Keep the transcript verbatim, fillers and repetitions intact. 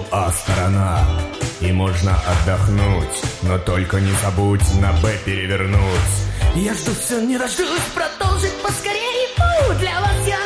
А сторона, и можно отдохнуть, но только не забудь на Б перевернуть. Я жду все, не дождусь, продолжить поскорее. У, для вас я